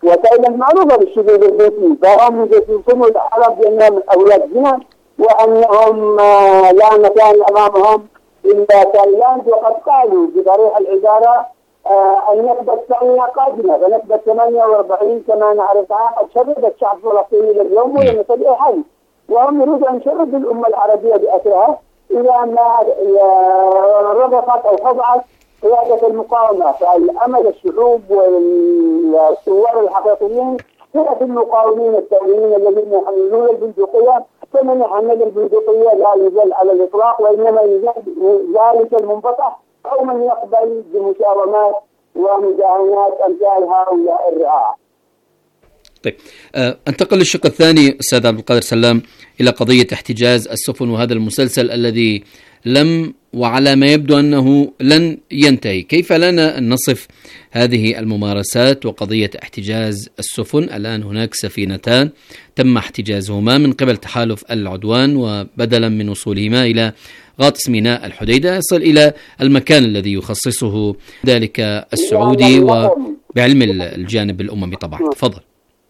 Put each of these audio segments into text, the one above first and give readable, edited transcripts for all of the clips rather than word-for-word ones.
وتايلاند معروفة بالشذوذ البيتي، فهم يجسسون العرب بأنهم أولاد زنا وأنهم لا مكان أمامهم إلا تايلاند، وقد قالوا بصريح العبارة النكبة الثانية قادمة، فنكبة 48 كما نعرفها قد شردت الشعب الفلسطيني لليوم ولم يصل إلى حل، وهم يريدوا أن يشردوا الأمة العربية بأسرها إذا ما ربطت أو خضعت قيادة المقاومة. فالأمل الشعوب والثوار الحقيقيين هي في المقاومين الثوريين الذين يحملون البندقية، فمن يحمل البندقية لا يزال على الإطلاق، وإنما يزال ذلك المنبطح أو من يقبل بمساومات ومداهنات أمثال هؤلاء الرعاع. طيب، انتقل للشق الثاني أستاذ عبد القادر سلام إلى قضية احتجاز السفن، وهذا المسلسل الذي لم وعلى ما يبدو أنه لن ينتهي. كيف لنا أن نصف هذه الممارسات وقضية احتجاز السفن؟ الآن هناك سفينتان تم احتجازهما من قبل تحالف العدوان، وبدلا من وصولهما إلى غاطس ميناء الحديدة يصل إلى المكان الذي يخصصه ذلك السعودي وبعلم الجانب الأممي طبعا. تفضل.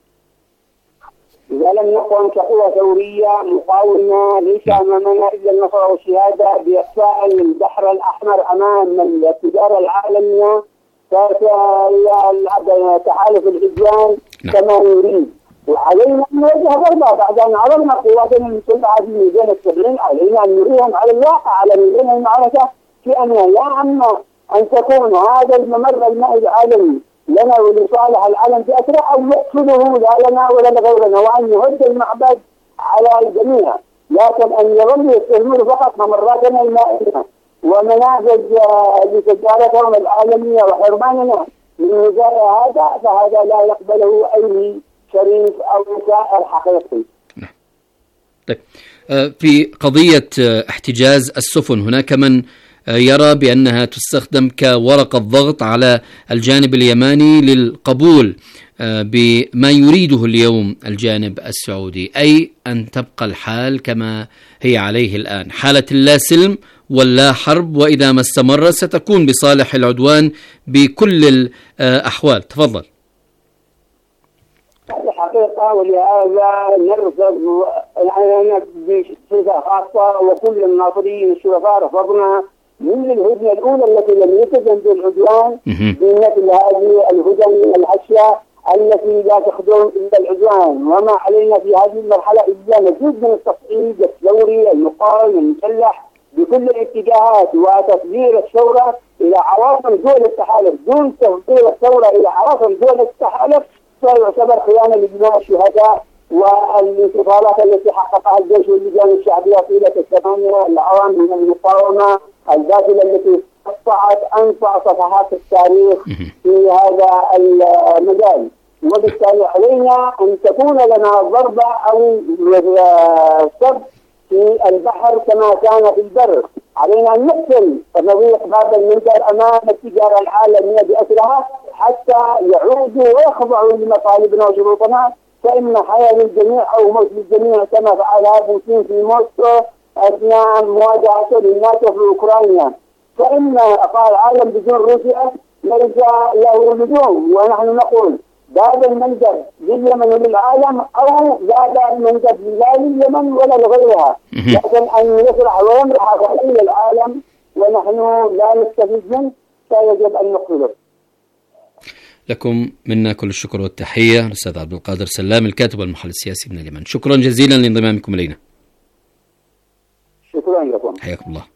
إذا لم نكن كقوة ثورية مقاومة ليس أمامنا إلا النصر والشهادة بإخفاء البحر الأحمر أمام التجارة العالمية تحالف العدوان كما يريد، وعلينا أن نواجه ضربة بعد أن عرضنا قواتنا المسلحة في ميدان التبرين. علينا أن نريهم على الواقع على ميدان المعركة في أن لا أما أن تكون هذا الممر المائي العالمي لنا ولصالح العالم في أسرع، أو نقتله لا لنا ولا لغيرنا، وأن يهد المعبد على الجميع، لكن أن يظل يستهمل فقط ممراتنا المائية ومنافذ لتجارتهم العالمية وحرماننا من نزاع هذا، فهذا لا يقبله أي شريف أو سائر حقيقي. طيب، في قضية احتجاز السفن هناك من يرى بأنها تستخدم كورقة ضغط على الجانب اليماني للقبول بما يريده اليوم الجانب السعودي، أي أن تبقى الحال كما هي عليه الآن، حالة اللا سلم واللا حرب، وإذا ما استمر ستكون بصالح العدوان بكل الأحوال. تفضل. الحقيقة ولهذا نرفض بصفة خاصة، وكل الناصريين الشرفاء رفضنا من الهدنة الأولى التي لم يتم بالعدوان بمثل هذه الهدن الهشة التي لا تخدم إلا العدوان. وما علينا في هذه المرحلة إلا مزيد من التصعيد الثوري المقاوم المسلح بكل الاتجاهات، وتصدير الثورة إلى عواصم دول التحالف. دون تصدير الثورة إلى عواصم دول التحالف سيعتبر خيانة لدماء الشهداء والانتصارات التي حققها الجيش واللجان الشعبية طيلة الثمانية الأعوام من المقاومة الباطلة التي قطعت أنفع صفحات التاريخ في هذا المجال. وبالتالي علينا أن تكون لنا ضربة أو سب في البحر كما كان في البر. علينا أن نقتل نضيق باب المنبر أمام التجارة العالمية بأسرها حتى يعودوا ويخضعوا لمطالبنا وشروطنا، فإن حياة للجميع أو موت للجميع كما فعلها بوتين في موسكو أثناء مواجهته للناتو في أوكرانيا. فإن العالم بدون روسيا ليس له لزوم، ونحن نقول باب المنجد لليمن وللعالم، أو باب المنجد لا لليمن ولا لغيرها، لكن أن يسرح ويمرح إلى العالم ونحن لا نستفيد منه فيجب أن نقتله. لكم منا كل الشكر والتحية الأستاذ عبد القادر سلام، الكاتب والمحلل السياسي من اليمن. شكرا جزيلا لانضمامكم إلينا. شكرا لكم. حياكم الله.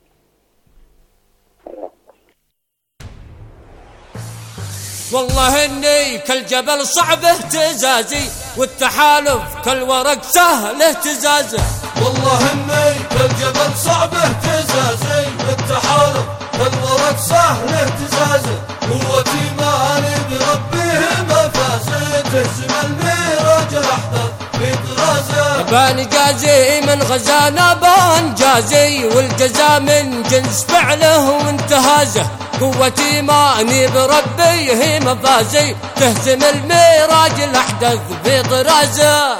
والله اني كالجبل صعب اهتزازي، والتحالف كالورق سهل اهتزازه. والله اني كالجبل صعب اهتزازي، والتحالف كالورق سهل اهتزازه. قوتي ماني بربيه مفازي، تهزم الميراج الاحدث في طرازه. بان جازي من غزانا بان جازي، والجزاء من جنس فعله وانتهازه. قوتي ماني بربي هي مفازي، تهزم الميراج الأحدث في طرازه.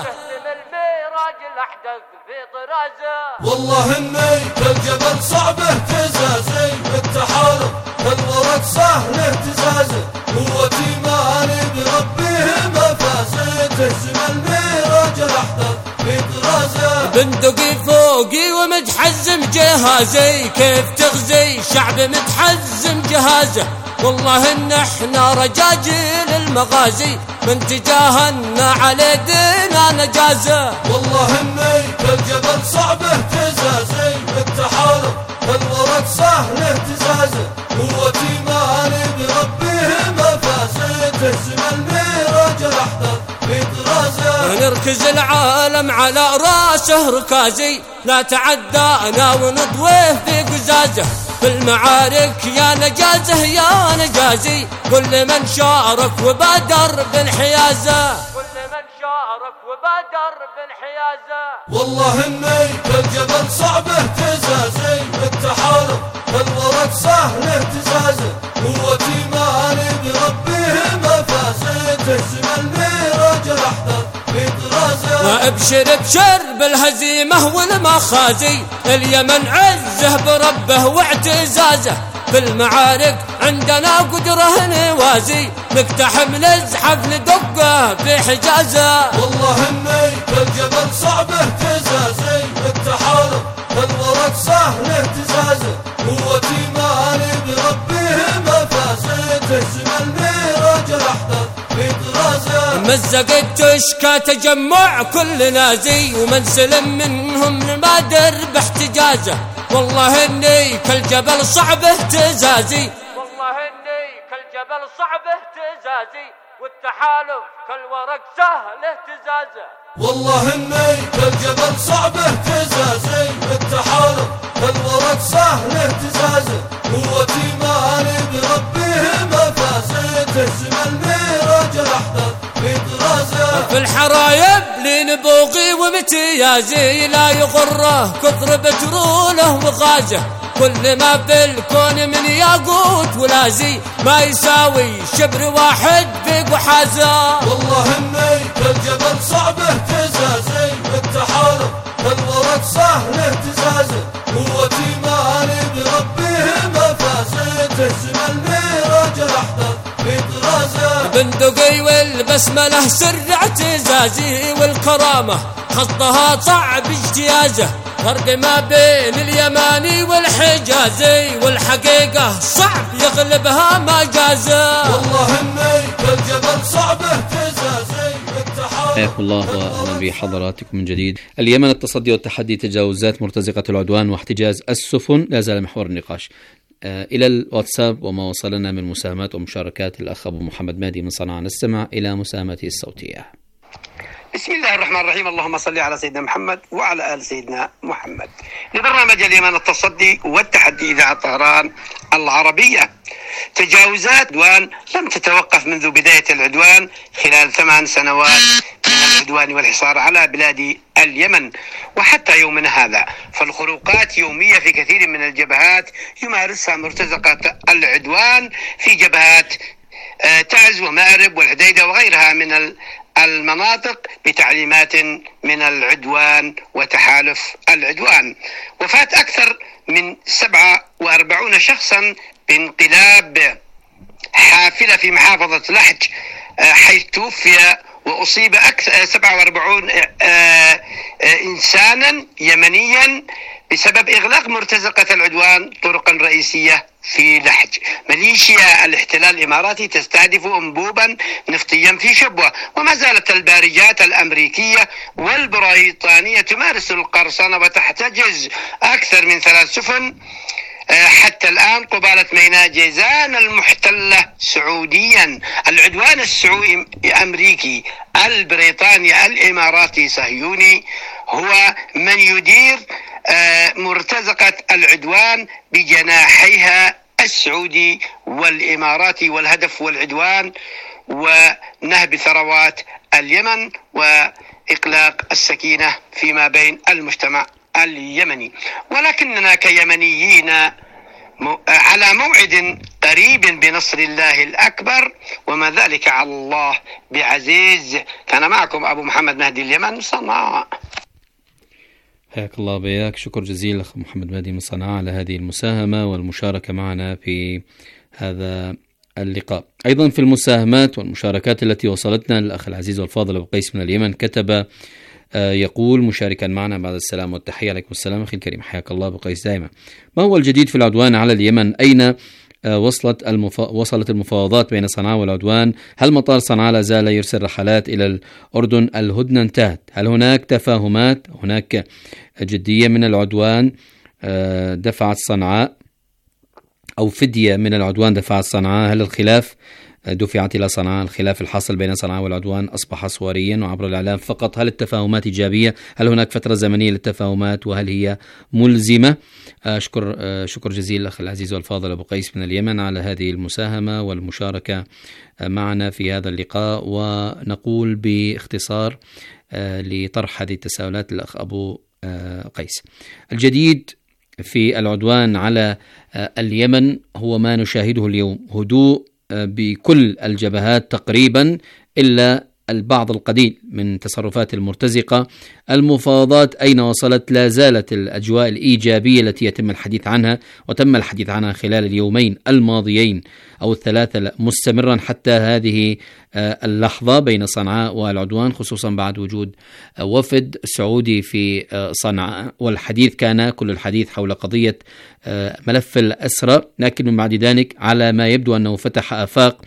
والله اني كالجبل صعب اهتزازي، والتحالف كالورق سهل اهتزازه. قوتي ماني بربي تهزم الميراج الأحداث في طرازه. بندقي فوقي ومتحزم جهازي، كيف تغزي شعب متحزم جهازه. والله ان احنا رجاجيل المغازي، من تجاهلنا على دينا نجازه. والله اني كالجبل صعب اهتزازي، التحالف كالورق سهل اهتزازه. قوتي ماني بربيه مفازي، تهزم الميراج الاحداث في طرازه. نركز العالم على راسه ركازي، لا تعدانا ونطويه في قزازه. في المعارك يا نجازه يا نجازي، كل من شارك وبادر بانحيازه. كل من شارك وبادر بانحيازه. والله اني كالجبل صعب اهتزازي، التحالف كالورق سهل اهتزازه. قوتي ماني بربيه مفازي، تهزم الميراج الاحداث في طرازه. وابشر ابشر بالهزيمه والمخازي، اليمن عزه بربه واعتزازه. في المعارك عندنا قدره نوازي، نقتحم نزحف ندقه في حجازه. والله اني كالجبل صعب اهتزازي، التحالف كالورق سهل اهتزازه. قوتي ماني بربيه مفازي، تهزم الميراج الاحداث في طرازه. مزقت تشكى تجمع كل نازي، ومن سلم منهم نبادر باحتجازه. والله اني كالجبل صعب اهتزازي، والله اني كالجبل صعب اهتزازي، والتحالف كالورق سهل اهتزازه. والله اني كالجبل صعب اهتزازي، التحالف كالورق سهل اهتزازه. قوتي ماني بربيه مفازي، تهزم الميراج الاحداث في طرازه. في الحرايب لنبوغي وامتيازي، لا يغره كثر بتروله وغازه. كل ما بالكون من ياقوت ولازي، ما يساوي شبر واحد في قحازه. والله اني كالجبل صعب اهتزازي، التحالف كالورق سهل اهتزازه. قوتي ماني بربيه مفازي، تهزم الميراج الاحداث في طرازه. بندقي والبسمله سر اعتزازي، والكرامه خطها صعب اجتيازه. فرق ما بين اليماني والحجازي، والحقيقه صعب يغلبها مجازه. والله اني كالجبل صعب اهتزازي، حياكم الله واهلا بحضراتكم من جديد. اليمن، التصدي والتحدي، تجاوزات مرتزقة العدوان واحتجاز السفن، لا زال محور النقاش. إلى الواتساب وما وصلنا من مساهمات ومشاركات. الأخ أبو محمد مهدي من صنعاء، نستمع إلى مساهمته الصوتية. بسم الله الرحمن الرحيم. اللهم صل على سيدنا محمد وعلى آل سيدنا محمد. لبرنامج اليمن، التصدي والتحدي، إذاعة طهران العربية. تجاوزات عدوان لم تتوقف منذ بداية العدوان خلال 8 سنوات من العدوان والحصار على بلاد اليمن وحتى يومنا هذا، فالخروقات يومية في كثير من الجبهات يمارسها مرتزقة العدوان في جبهات تعز ومأرب والحديدة وغيرها من المناطق بتعليمات من العدوان وتحالف العدوان. وفاة أكثر من 47 شخصا بانقلاب حافلة في محافظة لحج، حيث توفي وأصيب أكثر 47 إنسانا يمنيا بسبب إغلاق مرتزقة العدوان طرقا رئيسية في لحج. ميليشيا الاحتلال الإماراتي تستهدف أنبوبا نفطيا في شبوة، وما زالت البارجات الأمريكية والبريطانية تمارس القرصنة وتحتجز أكثر من 3 سفن حتى الآن قبالة ميناء جيزان المحتلة سعوديا. العدوان السعودي أمريكي البريطاني الإماراتي صهيوني هو من يدير مرتزقة العدوان بجناحيها السعودي والإماراتي، والهدف والعدوان ونهب ثروات اليمن وإقلاق السكينة فيما بين المجتمع اليمني. ولكننا كيمنيين على موعد قريب بنصر الله الأكبر، وما ذلك على الله بعزيز. كان معكم أبو محمد مهدي، اليمن، صنعاء. حياك الله بياك، شكر جزيل أخ محمد مهدي من صنعاء على هذه المساهمة والمشاركة معنا في هذا اللقاء. أيضا في المساهمات والمشاركات التي وصلتنا، الأخ العزيز والفاضل أبو قيس من اليمن كتب يقول مشاركا معنا بعد السلام والتحية: عليكم السلام أخي الكريم، حياك الله أبو قيس دائما. ما هو الجديد في العدوان على اليمن؟ أين وصلت المفاوضات بين صنعاء والعدوان؟ هل مطار صنعاء لا زال يرسل رحلات إلى الأردن؟ الهدنة انتهت؟ هل هناك تفاهمات؟ هناك جدية من العدوان دفعت صنعاء، أو فدية من العدوان دفعت صنعاء؟ هل الخلاف دفعت إلى صنعاء؟ الخلاف الحاصل بين صنعاء والعدوان أصبح صوريا وعبر الإعلام فقط. هل التفاهمات إيجابية؟ هل هناك فترة زمنية للتفاهمات؟ وهل هي ملزمة؟ شكر جزيل الأخ العزيز والفاضل أبو قيس من اليمن على هذه المساهمة والمشاركة معنا في هذا اللقاء. ونقول باختصار لطرح هذه التساؤلات الأخ أبو قيس: الجديد في العدوان على اليمن هو ما نشاهده اليوم، هدوء بكل الجبهات تقريبا إلا البعض القليل من تصرفات المرتزقة. المفاوضات أين وصلت؟ لا زالت الأجواء الإيجابية التي يتم الحديث عنها وتم الحديث عنها خلال اليومين الماضيين أو الثلاثة مستمرا حتى هذه اللحظة بين صنعاء والعدوان، خصوصا بعد وجود وفد سعودي في صنعاء، والحديث كان كل الحديث حول قضية ملف الأسرى، لكن من بعد ذلك على ما يبدو أنه فتح آفاق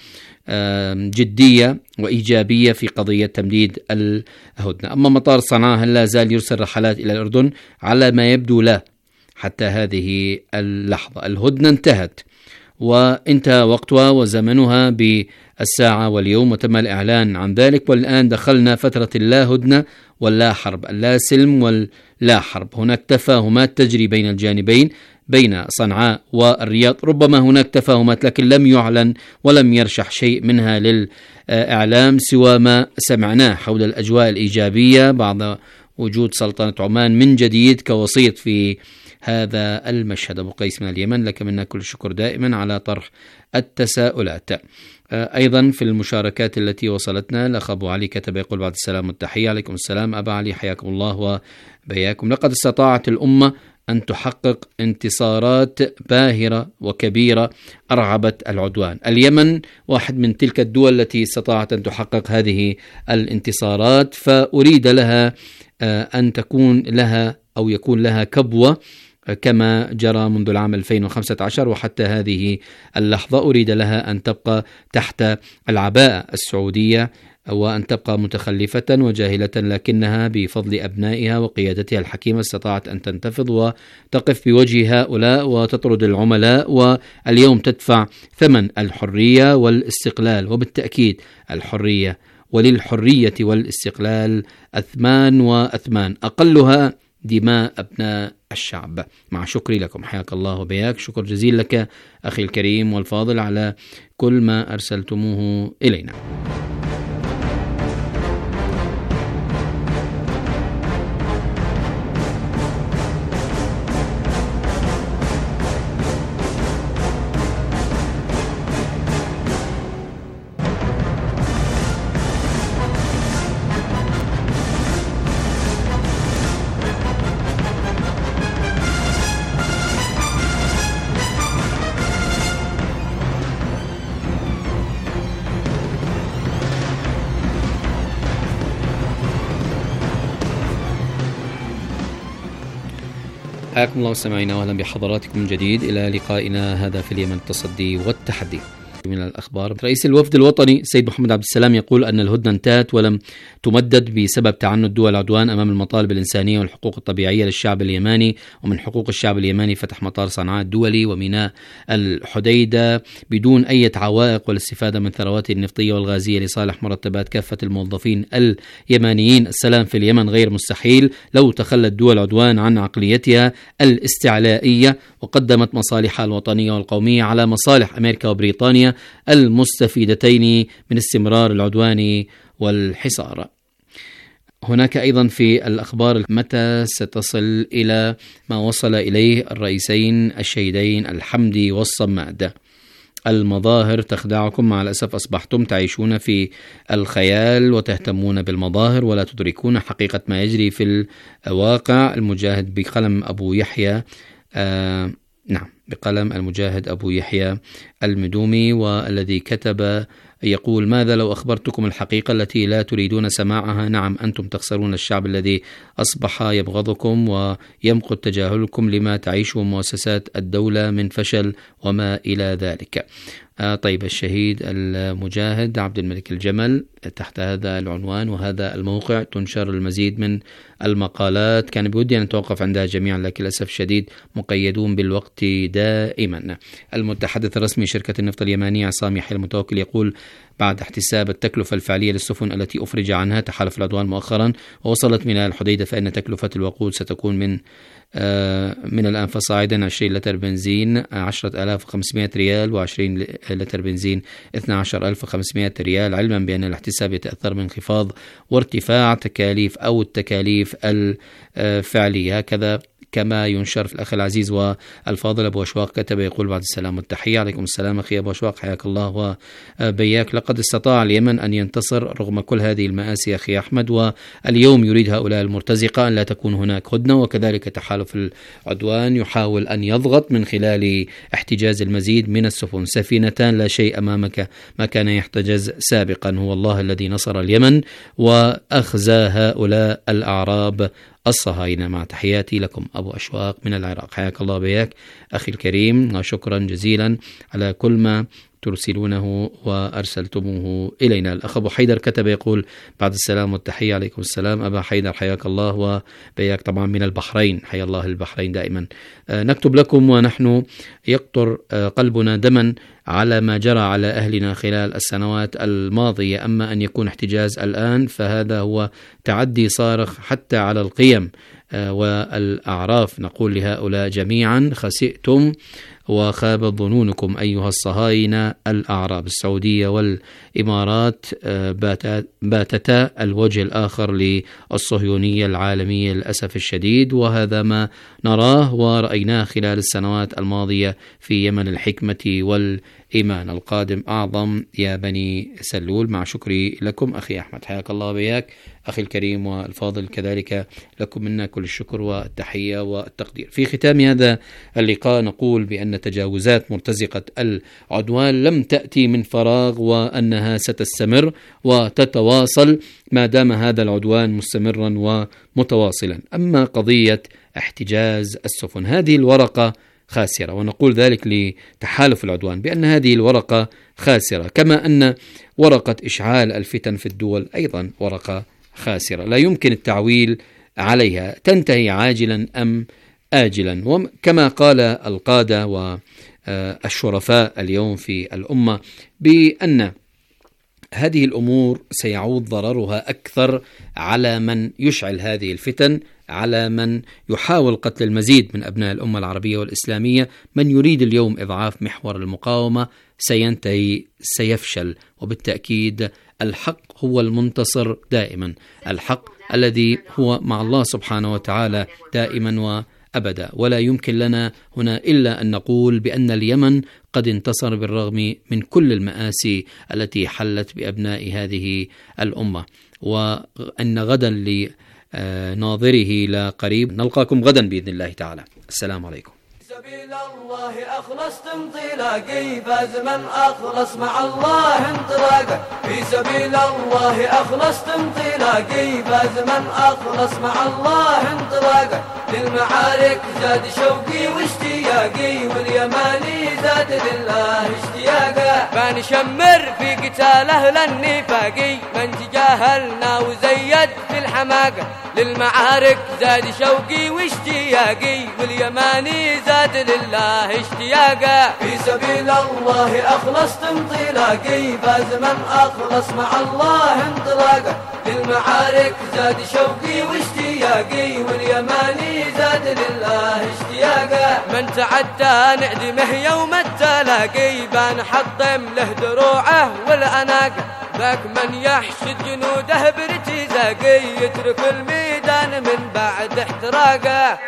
جدية وإيجابية في قضية تمديد الهدنة. أما مطار صنعاء هل لا زال يرسل رحلات إلى الأردن؟ على ما يبدو لا، حتى هذه اللحظة. الهدنة انتهت وانتهى وقتها وزمنها بالساعة واليوم، وتم الإعلان عن ذلك، والآن دخلنا فترة اللا هدنة واللا حرب، اللا سلم واللا حرب. هناك تفاهمات تجري بين الجانبين، بين صنعاء والرياض، ربما هناك تفاهمات لكن لم يعلن ولم يرشح شيء منها للإعلام سوى ما سمعناه حول الأجواء الإيجابية بعد وجود سلطنة عمان من جديد كوسيط في هذا المشهد. أبو قيس من اليمن، لك منا كل الشكر دائما على طرح التساؤلات. أيضا في المشاركات التي وصلتنا، الأخ أبو علي كتب يقول: بعد السلام والتحية. عليكم السلام أبا علي، حياكم الله وبياكم. لقد استطاعت الأمة أن تحقق انتصارات باهرة وكبيرة أرعبت العدوان. اليمن واحد من تلك الدول التي استطاعت أن تحقق هذه الانتصارات، فأريد لها أن تكون لها أو يكون لها كبوة كما جرى منذ العام 2015 وحتى هذه اللحظة. أريد لها أن تبقى تحت العباءة السعودية وأن تبقى متخلفة وجاهلة، لكنها بفضل أبنائها وقيادتها الحكيمة استطاعت أن تنتفض وتقف بوجه هؤلاء وتطرد العملاء، واليوم تدفع ثمن الحرية والاستقلال. وبالتأكيد الحرية وللحرية والاستقلال أثمان وأثمان، أقلها دماء أبناء الشعب. مع شكري لكم، حياك الله وبياك. شكر جزيل لك أخي الكريم والفاضل على كل ما أرسلتموه إلينا. حياكم الله مستمعينا، واهلا بحضراتكم من جديد الى لقائنا هذا في اليمن التصدي والتحدي. من الأخبار: رئيس الوفد الوطني السيد محمد عبد السلام يقول أن الهدنة انتهت ولم تمدد بسبب تعنت دول العدوان أمام المطالب الإنسانية والحقوق الطبيعية للشعب اليماني، ومن حقوق الشعب اليماني فتح مطار صنعاء الدولي وميناء الحديدة بدون أي عوائق والاستفادة من ثرواته النفطية والغازية لصالح مرتبات كافة الموظفين اليمانيين. السلام في اليمن غير مستحيل لو تخلت دول العدوان عن عقليتها الاستعلائية وقدمت مصالحها الوطنية والقومية على مصالح أمريكا وبريطانيا المستفيدتين من استمرار العدوان والحصار. هناك أيضا في الأخبار: متى ستصل إلى ما وصل إليه الرئيسين الشهيدين الحمدي والصماد؟ المظاهر تخدعكم، مع الأسف أصبحتم تعيشون في الخيال وتهتمون بالمظاهر ولا تدركون حقيقة ما يجري في الواقع. المجاهد بقلم أبو يحيى. نعم، بقلم المجاهد أبو يحيى المدومي، والذي كتب يقول: ماذا لو أخبرتكم الحقيقة التي لا تريدون سماعها؟ نعم، أنتم تخسرون الشعب الذي أصبح يبغضكم ويمقت تجاهلكم لما تعيشه مؤسسات الدولة من فشل وما إلى ذلك. طيب، الشهيد المجاهد عبد الملك الجمل تحت هذا العنوان وهذا الموقع تنشر المزيد من المقالات، كان بودي أن نتوقف عندها جميعا لكن للأسف الشديد مقيدون بالوقت دائما. المتحدث الرسمي شركة النفط اليمانية عصام يحيى المتوكل يقول: بعد احتساب التكلفة الفعلية للسفن التي أفرج عنها تحالف العدوان مؤخرا ووصلت ميناء الحديدة، فإن تكلفة الوقود ستكون من الآن فصاعدا 20 لتر بنزين 10,500 ريال، و20 لتر بنزين 12,500 ريال، علما بأن الاحتساب يتأثر من انخفاض وارتفاع التكاليف الفعلية. هكذا كما ينشر في الأخ العزيز والفاضل أبو أشواق كتب يقول: بعد السلام والتحية. عليكم السلام أخي أبو أشواق، حياك الله وبياك. لقد استطاع اليمن أن ينتصر رغم كل هذه المآسي أخي أحمد، واليوم يريد هؤلاء المرتزقة أن لا تكون هناك هدنة، وكذلك تحالف العدوان يحاول أن يضغط من خلال احتجاز المزيد من السفن. سفينتان لا شيء أمامك ما كان يحتجز سابقا، هو الله الذي نصر اليمن وأخزى هؤلاء الأعراب الصهاينة. مع تحياتي لكم أبو أشواق من العراق، حياك الله بياك أخي الكريم، وشكرا جزيلا على كل ما ترسلونه وأرسلتموه إلينا. الأخ أبو حيدر كتب يقول: بعد السلام والتحية. عليكم السلام أبا حيدر، حياك الله وبياك طبعا من البحرين، حيا الله البحرين دائما. نكتب لكم ونحن يقطر قلبنا دما على ما جرى على أهلنا خلال السنوات الماضية، أما أن يكون احتجاز الآن فهذا هو تعدي صارخ حتى على القيم والأعراف. نقول لهؤلاء جميعا: خسئتم وخابت ظنونكم أيها الصهاينة الأعراب. السعودية والإمارات باتتا الوجه الآخر للصهيونية العالمية للأسف الشديد، وهذا ما نراه ورأيناه خلال السنوات الماضية في يمن الحكمة والإيمان. القادم أعظم يا بني سلول. مع شكري لكم أخي أحمد، حياك الله بياك أخي الكريم والفاضل، كذلك لكم منا كل الشكر والتحية والتقدير. في ختام هذا اللقاء نقول بأن تجاوزات مرتزقة العدوان لم تأتي من فراغ، وأنها ستستمر وتتواصل ما دام هذا العدوان مستمرا ومتواصلا. أما قضية احتجاز السفن، هذه الورقة خاسرة، ونقول ذلك لتحالف العدوان بأن هذه الورقة خاسرة، كما أن ورقة إشعال الفتن في الدول أيضا ورقة خاسرة لا يمكن التعويل عليها، تنتهي عاجلا أم آجلا. وكما قال القادة والشرفاء اليوم في الأمة بأن هذه الأمور سيعود ضررها أكثر على من يشعل هذه الفتن، على من يحاول قتل المزيد من أبناء الأمة العربية والإسلامية. من يريد اليوم إضعاف محور المقاومة سينتهي، سيفشل، وبالتأكيد الحق هو المنتصر دائما، الحق الذي هو مع الله سبحانه وتعالى دائما وأبدا. ولا يمكن لنا هنا إلا أن نقول بأن اليمن قد انتصر بالرغم من كل المآسي التي حلت بأبناء هذه الأمة، وأن غدا لناظره لا قريب. نلقاكم غدا بإذن الله تعالى. السلام عليكم. سبيل الله أخلصت انطلاقي، فاز من أخلص مع الله انطلاقه. في سبيل الله أخلصت انطلاقي، فاز من أخلص مع الله انطلاقه. للمعارك زاد شوقي واشتياقي، واليماني زاد لله اشتياقه. فنشمر في قتال أهل النفاقي، من تجاهلنا وزيد في الحماقة. للمعارك زاد شوقي واشتياقي، واليماني زاد لله اشتياقه. في سبيل الله أخلصت انطلاقي، فاز من أخلص مع الله انطلاقه. للمعارك زاد شوقي واشتياقي، واليماني زاد لله اشتياقه. من تعدى نعدمه يوم التلاقي، بنحطم له دروعه والأناقة. ذاك من يحشد جنوده بارتزاقي، يترك الميدان من بعد احتراقه.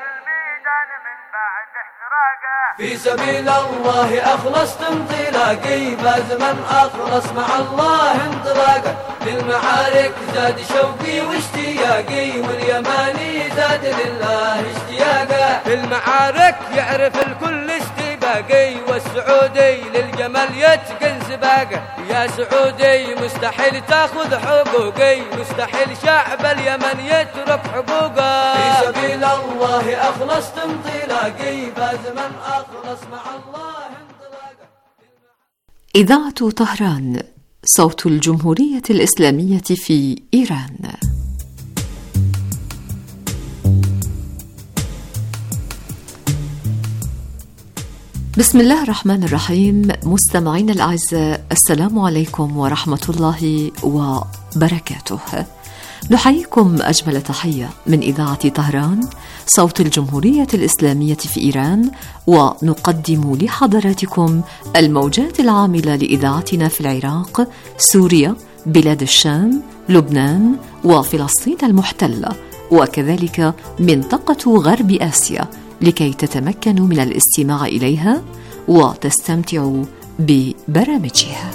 في سبيل الله أخلصت انطلاقي، فاز من أخلص مع الله انطلاقه. للمعارك زاد شوقي واشتياقي، واليماني زاد لله اشتياقه. في المعارك يعرف الكل تلاقي، والسعودي للجمال يتقن سباقه. يا سعودي مستحيل تاخذ حقوقي، مستحيل شعب اليمن يترك حقوقه. في سبيل الله أخلصت انطلاقي، فاز من أخلص مع الله انطلاقه. إذاعة طهران، صوت الجمهورية الإسلامية في إيران. بسم الله الرحمن الرحيم. مستمعين الأعزاء، السلام عليكم ورحمة الله وبركاته. نحييكم أجمل تحية من إذاعة طهران، صوت الجمهورية الإسلامية في إيران، ونقدم لحضراتكم الموجات العاملة لإذاعتنا في العراق، سوريا، بلاد الشام، لبنان، وفلسطين المحتلة، وكذلك منطقة غرب آسيا، لكي تتمكنوا من الاستماع إليها وتستمتعوا ببرامجها.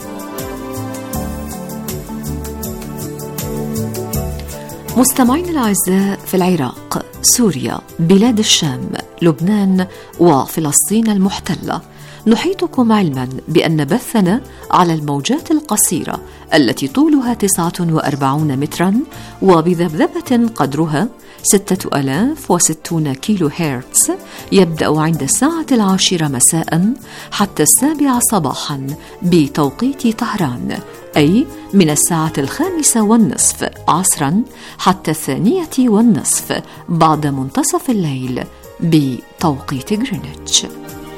مستمعين الأعزاء، في العراق، سوريا، بلاد الشام، لبنان، وفلسطين المحتلة، نحيطكم علما بأن بثنا على الموجات القصيرة التي طولها 49 مترا وبذبذبة قدرها 6060 كيلو هرتز يبدأ عند الساعة 10 مساء حتى 7 صباحا بتوقيت طهران، أي من الساعة 5:30 عصرا حتى 2:30 بعد منتصف الليل بتوقيت غرينتش.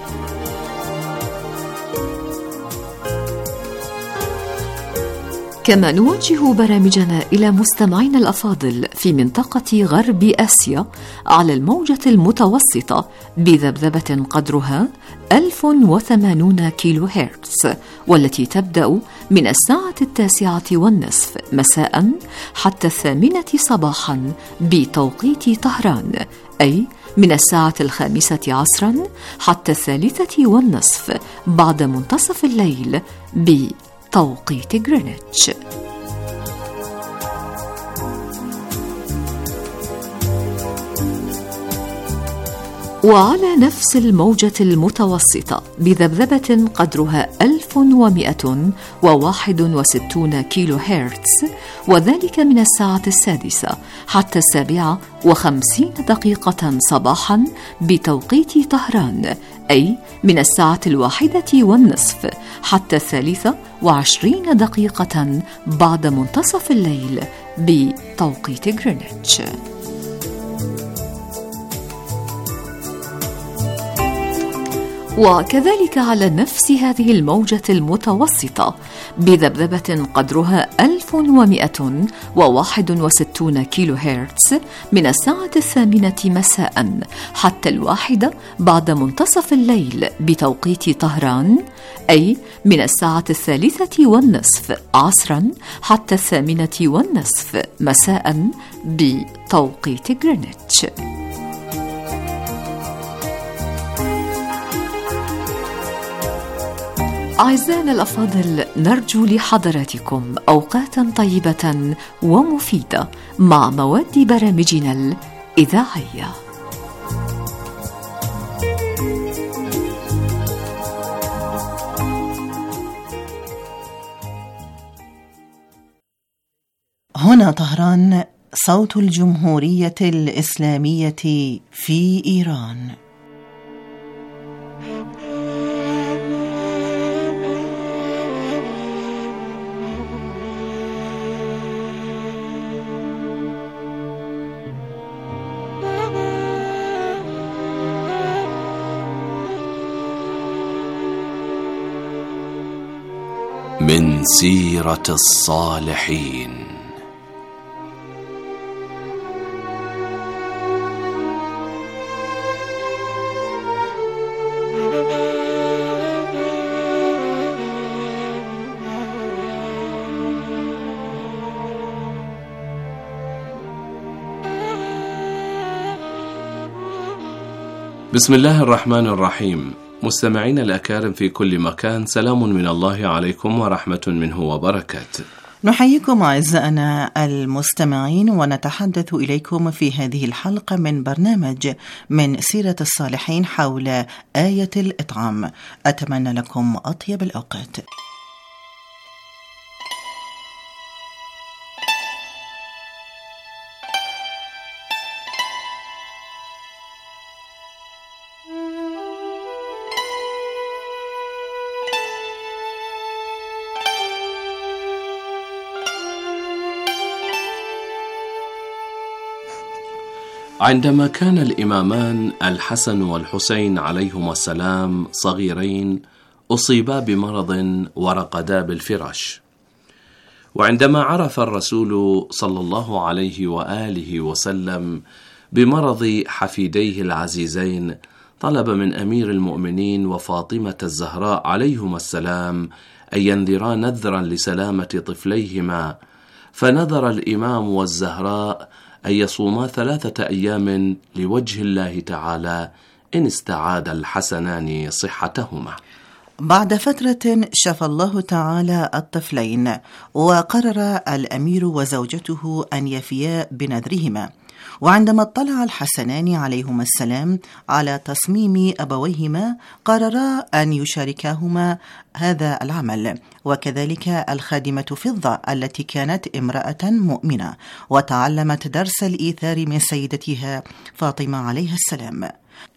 كما نوجه برامجنا إلى مستمعينا الأفاضل في منطقة غرب آسيا على الموجة المتوسطة بذبذبة قدرها 1080 كيلو هرتز، والتي تبدأ من الساعة 9:30 مساء حتى 8 صباحا بتوقيت طهران، أي من الساعة 5 عصرا حتى 3:30 بعد منتصف الليل بتوقيت غرينتش. وعلى نفس الموجة المتوسطة بذبذبة قدرها 1161 كيلو هرتز، وذلك من الساعة 6 حتى 7:50 صباحا بتوقيت طهران، أي من الساعة 1:30 حتى 23 بعد منتصف الليل بتوقيت غرينتش. وكذلك على نفس هذه الموجة المتوسطة بذبذبة قدرها 1161 كيلو هرتز من الساعة 8 مساء حتى 1 بعد منتصف الليل بتوقيت طهران، أي من الساعة 3:30 عصرا حتى 8:30 مساء بتوقيت غرينتش. أعزائنا الأفاضل، نرجو لحضراتكم أوقاتا طيبة ومفيدة مع مواد برامجنا الإذاعية. هنا طهران، صوت الجمهورية الإسلامية في إيران. من سيرة الصالحين. بسم الله الرحمن الرحيم. مستمعين الأكارم في كل مكان، سلام من الله عليكم ورحمة منه وبركاته. نحييكم أعزائنا المستمعين، ونتحدث إليكم في هذه الحلقة من برنامج من سيرة الصالحين حول آية الإطعام. أتمنى لكم أطيب الأوقات. عندما كان الإمامان الحسن والحسين عليهما السلام صغيرين أصيبا بمرض ورقدا بالفراش، وعندما عرف الرسول صلى الله عليه وآله وسلم بمرض حفيديه العزيزين طلب من أمير المؤمنين وفاطمة الزهراء عليهما السلام أن ينذرا نذرا لسلامة طفليهما، فنذر الإمام والزهراء أن يصوما 3 أيام لوجه الله تعالى إن استعاد الحسنان صحتهما. بعد فترة شفى الله تعالى الطفلين، وقرر الأمير وزوجته أن يفيا بنذرهما. وعندما اطلع الحسنان عليهما السلام على تصميم أبويهما، قررا أن يشاركاهما هذا العمل، وكذلك الخادمة فضة التي كانت امرأة مؤمنة وتعلمت درس الإيثار من سيدتها فاطمة عليها السلام.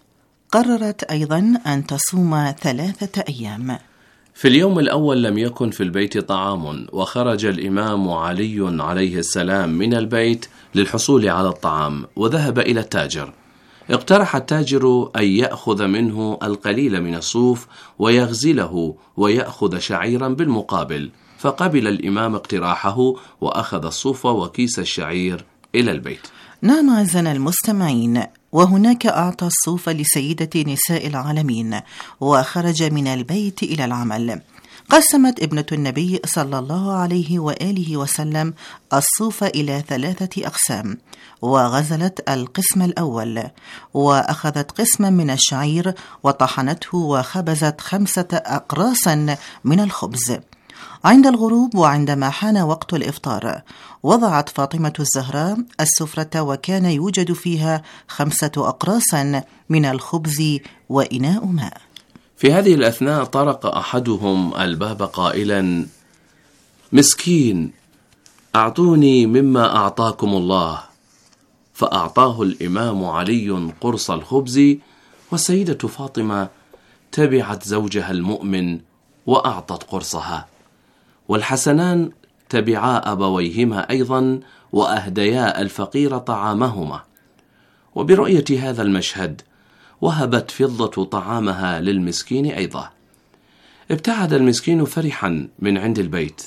قررت أيضا أن تصوم 3 أيام. في اليوم الأول لم يكن في البيت طعام، وخرج الإمام علي عليه السلام من البيت للحصول على الطعام، وذهب إلى التاجر. اقترح التاجر أن يأخذ منه القليل من الصوف ويغزله ويأخذ شعيرا بالمقابل، فقبل الإمام اقتراحه وأخذ الصوف وكيس الشعير إلى البيت. نعم أعزائنا المستمعين، وهناك أعطى الصوف لسيدة نساء العالمين وخرج من البيت إلى العمل. قسمت ابنة النبي صلى الله عليه وآله وسلم الصوف إلى 3 أقسام، وغزلت القسم الأول، وأخذت قسما من الشعير وطحنته وخبزت 5 أقراص من الخبز. عند الغروب وعندما حان وقت الإفطار، وضعت فاطمة الزهراء السفرة، وكان يوجد فيها 5 أقراص من الخبز وإناء ماء. في هذه الأثناء طرق أحدهم الباب قائلا: مسكين، أعطوني مما أعطاكم الله. فأعطاه الإمام علي قرص الخبز، والسيدة فاطمة تبعت زوجها المؤمن وأعطت قرصها، والحسنان تبعا أبويهما أيضا وأهديا الفقير طعامهما. وبرؤية هذا المشهد وهبت فضة طعامها للمسكين أيضا. ابتعد المسكين فرحا من عند البيت،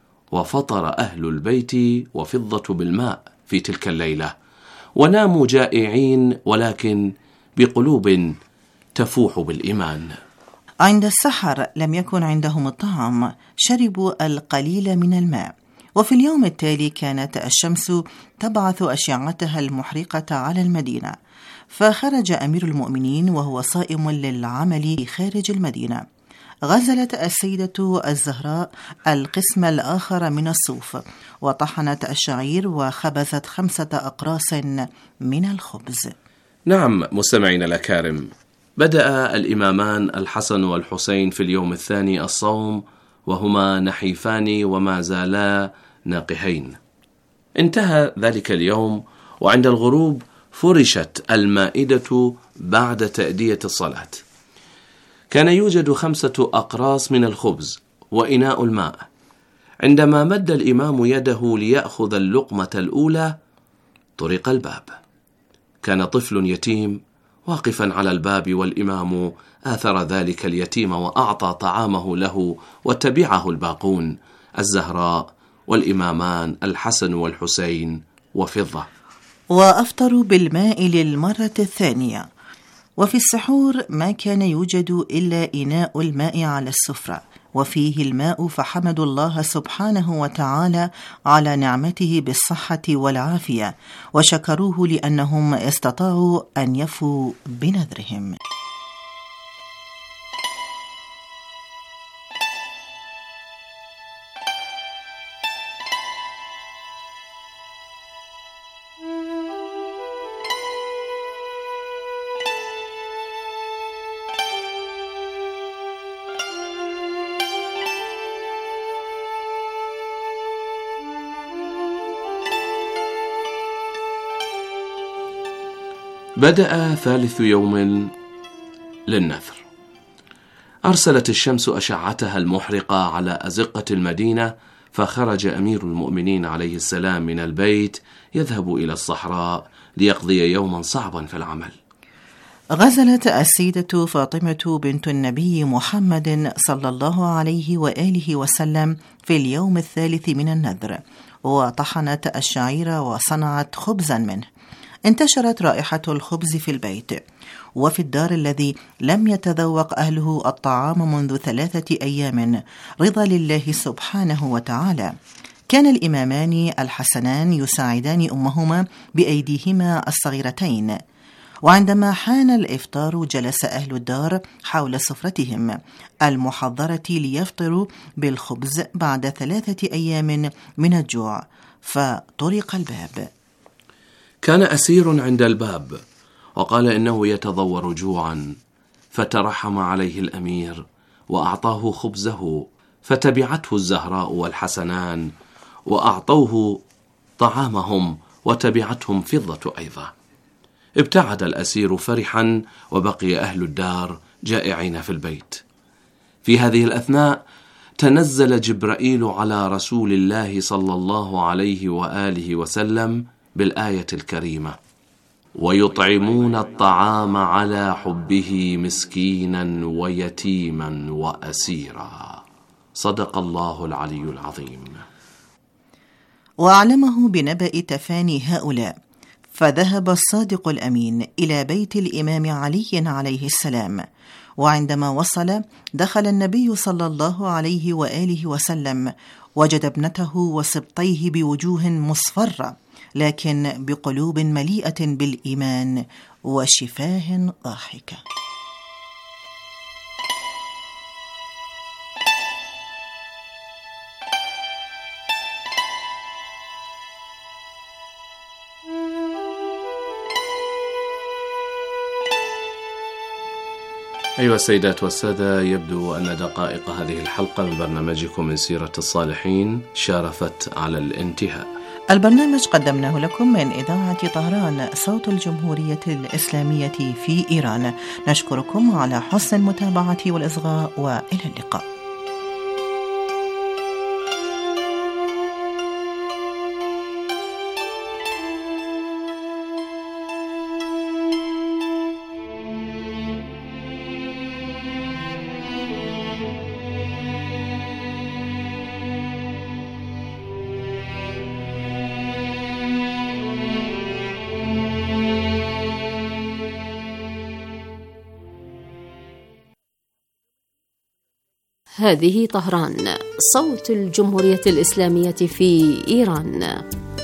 وفطر أهل البيت وفضة بالماء في تلك الليلة، وناموا جائعين ولكن بقلوب تفوح بالإيمان. عند السحر لم يكن عندهم الطعام، شربوا القليل من الماء. وفي اليوم التالي كانت الشمس تبعث أشعتها المحرقة على المدينة، فخرج أمير المؤمنين وهو صائم للعمل خارج المدينة. غزلت السيدة الزهراء القسم الآخر من الصوف، وطحنت الشعير وخبزت 5 أقراص من الخبز. نعم مستمعين الأكارم، بدأ الإمامان الحسن والحسين في اليوم الثاني الصوم، وهما نحيفان وما زالا ناقحين. انتهى ذلك اليوم، وعند الغروب فرشت المائدة بعد تأدية الصلاة. كان يوجد 5 أقراص من الخبز وإناء الماء. عندما مد الإمام يده ليأخذ اللقمة الأولى طرق الباب. كان طفل يتيم واقفا على الباب، والإمام آثر ذلك اليتيم وأعطى طعامه له، وتبعه الباقون: الزهراء والإمامان الحسن والحسين وفضة. وأفطروا بالماء للمرة الثانية. وفي السحور ما كان يوجد إلا إناء الماء على السفرة وفيه الماء، فحمدوا الله سبحانه وتعالى على نعمته بالصحة والعافية، وشكروه لأنهم استطاعوا أن يفوا بنذرهم. بدأ ثالث يوم للنثر. أرسلت الشمس أشعتها المحرقة على أزقة المدينة، فخرج أمير المؤمنين عليه السلام من البيت يذهب إلى الصحراء ليقضي يوما صعبا في العمل. غزلت السيدة فاطمة بنت النبي محمد صلى الله عليه وآله وسلم في اليوم الثالث من النذر، وطحنت الشعير وصنعت خبزا منه. انتشرت رائحة الخبز في البيت وفي الدار الذي لم يتذوق أهله الطعام منذ 3 أيام، رضا لله سبحانه وتعالى. كان الإمامان الحسنان يساعدان أمهما بأيديهما الصغيرتين، وعندما حان الإفطار جلس أهل الدار حول سفرتهم المحضرة ليفطروا بالخبز بعد 3 أيام من الجوع، فطرق الباب. كان أسير عند الباب وقال إنه يتضور جوعا، فترحم عليه الأمير وأعطاه خبزه، فتبعته الزهراء والحسنان وأعطوه طعامهم، وتبعتهم فضة أيضا. ابتعد الأسير فرحا، وبقي أهل الدار جائعين في البيت. في هذه الأثناء تنزل جبرائيل على رسول الله صلى الله عليه وآله وسلم بالآية الكريمة: ويطعمون الطعام على حبه مسكينا ويتيما وأسيرا. صدق الله العلي العظيم. وأعلمه بنبأ تفاني هؤلاء، فذهب الصادق الأمين إلى بيت الإمام علي عليه السلام، وعندما وصل دخل النبي صلى الله عليه وآله وسلم، وجد ابنته وسبطيه بوجوه مصفرة، لكن بقلوب مليئة بالإيمان وشفاه ضاحكة. أيها السيدات والسادة، يبدو أن دقائق هذه الحلقة من برنامجكم من سيرة الصالحين شارفت على الانتهاء. البرنامج قدمناه لكم من إذاعة طهران، صوت الجمهورية الإسلامية في إيران. نشكركم على حسن المتابعة والإصغاء، وإلى اللقاء. هذه طهران، صوت الجمهورية الإسلامية في إيران.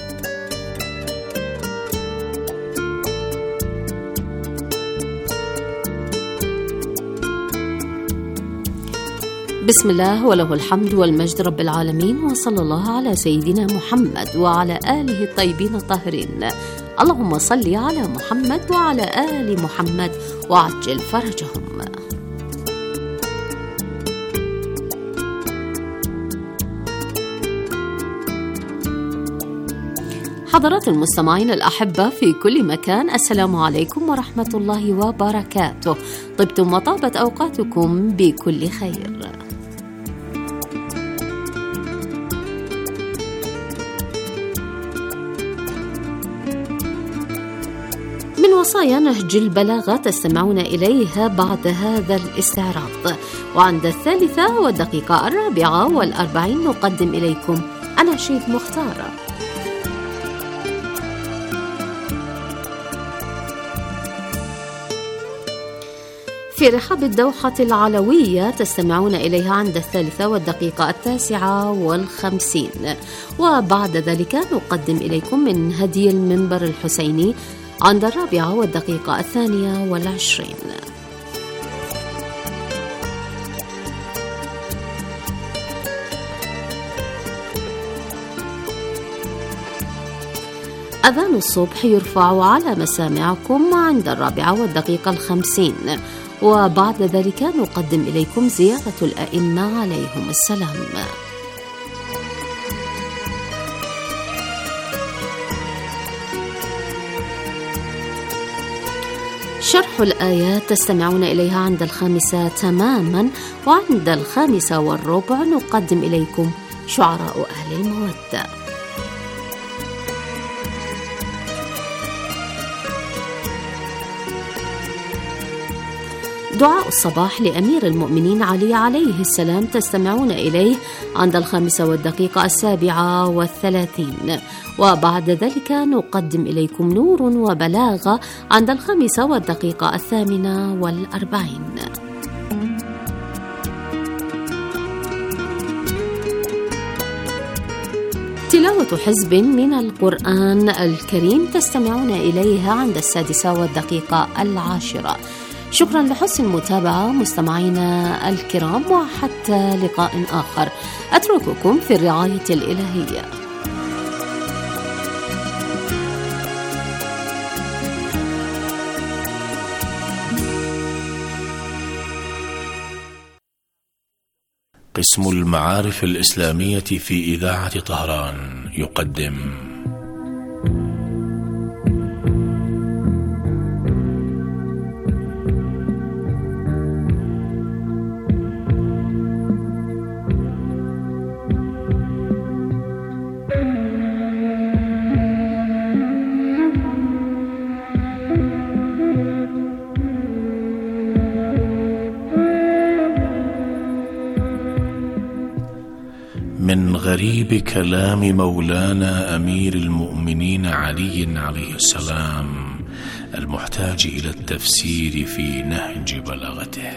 بسم الله وله الحمد والمجد رب العالمين، وصلى الله على سيدنا محمد وعلى آله الطيبين الطاهرين. اللهم صل على محمد وعلى آل محمد وعجل فرجهم. حضرات المستمعين الأحبة في كل مكان، السلام عليكم ورحمة الله وبركاته. طبتم وطابت أوقاتكم بكل خير. من وصايا نهج البلاغة تستمعون إليها بعد هذا الاستعراض، وعند 3:04 نقدم إليكم أناشيد مختارة. في رحاب الدوحة العلوية تستمعون إليها عند 3:09 وبعد ذلك نقدم إليكم من هدي المنبر الحسيني عند 4:22. أذان الصبح يرفع على مسامعكم عند 4:50، وبعد ذلك نقدم إليكم زيارة الأئمة عليهم السلام. شرح الآيات تستمعون إليها عند 5 تماما، وعند 5:15 نقدم إليكم شعراء أهل المودة. دعاء الصباح لأمير المؤمنين علي عليه السلام تستمعون إليه عند 5:37، وبعد ذلك نقدم إليكم نور وبلاغة عند 5:48. تلاوة حزب من القرآن الكريم تستمعون إليها عند 6:10. شكرا لحسن المتابعة مستمعينا الكرام، وحتى لقاء آخر أترككم في الرعاية الإلهية. قسم المعارف الإسلامية في إذاعة طهران يقدم من غريب كلام مولانا أمير المؤمنين علي عليه السلام المحتاج إلى التفسير في نهج بلاغته.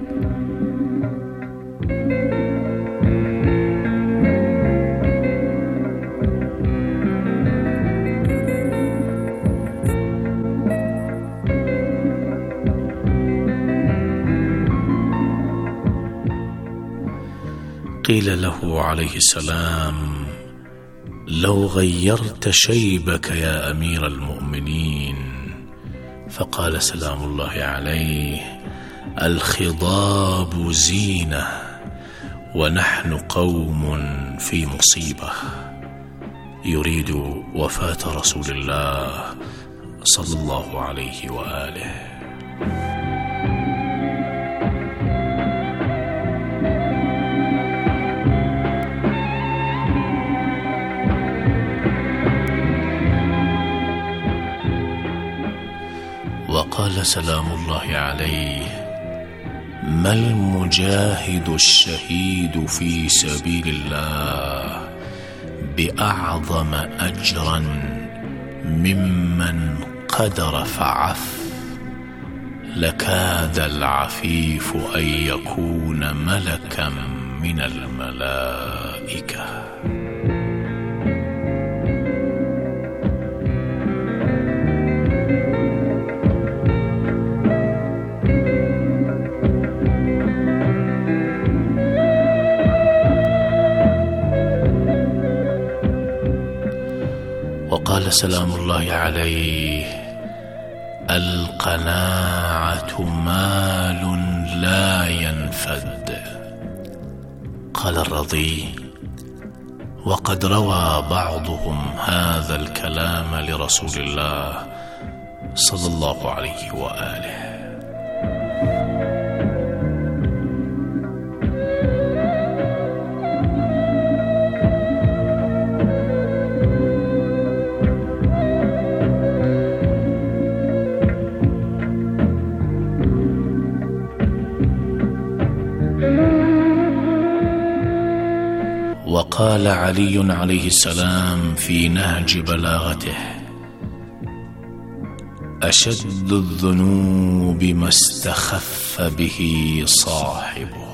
قيل له عليه السلام: لو غيرت شيبك يا أمير المؤمنين، فقال سلام الله عليه: الخضاب زينة ونحن قوم في مصيبة. يريد وفاة رسول الله صلى الله عليه وآله. وقال سلام الله عليه: ما المجاهد الشهيد في سبيل الله بأعظم أجرا ممن قدر فعف، لكاد العفيف أن يكون ملكا من الملائكة. وقال سلام الله عليه: القناعة مال لا ينفد. قال الرضي: وقد روى بعضهم هذا الكلام لرسول الله صلى الله عليه وآله. وقال علي عليه السلام في نهج بلاغته: أشد الذنوب ما استخف به صاحبه.